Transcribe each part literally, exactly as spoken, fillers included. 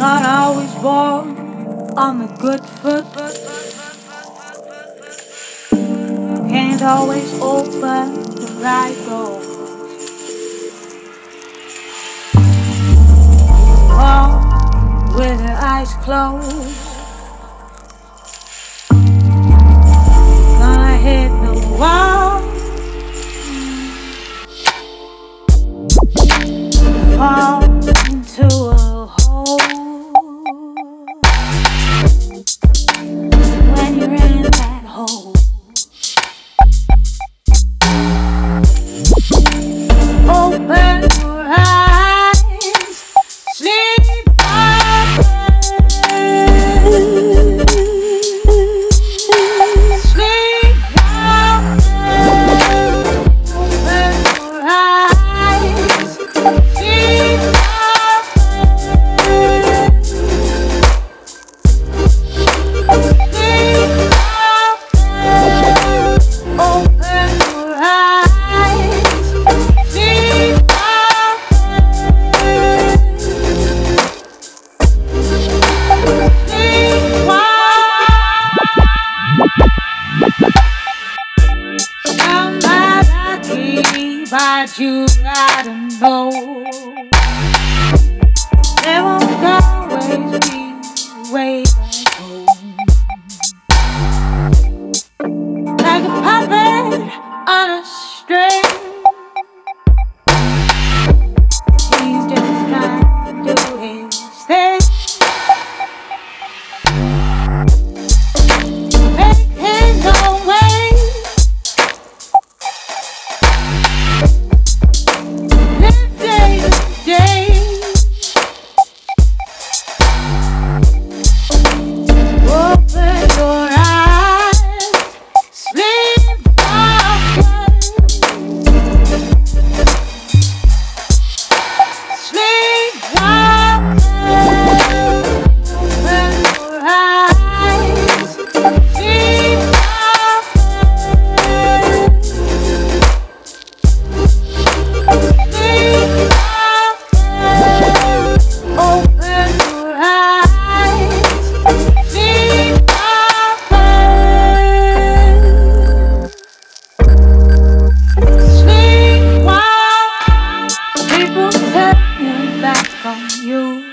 Not always born on the good foot. Can't always open the right door. Walk with your eyes closed. Gonna hit the wall. Fall into a hole. When you're in that hole, open your eyes, sleep on, sleep on. Open your eyes, sleep on, sleep on. Open your eyes, sleep on, sleep on. Somebody, but you gotta know there won't always be a way back home. Like a puppet on a string, he's just trying to do his thing. Making no way, live day to day. Open your eyes, sleep on, sleep on. Open your eyes, sleep on, sleep on. Open your eyes, sleep on, sleep on. People turning back on you.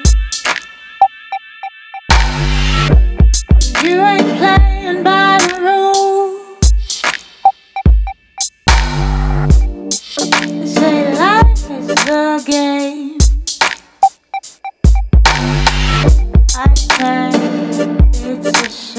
You ain't playing by the rules. They say life is a game. I say it's a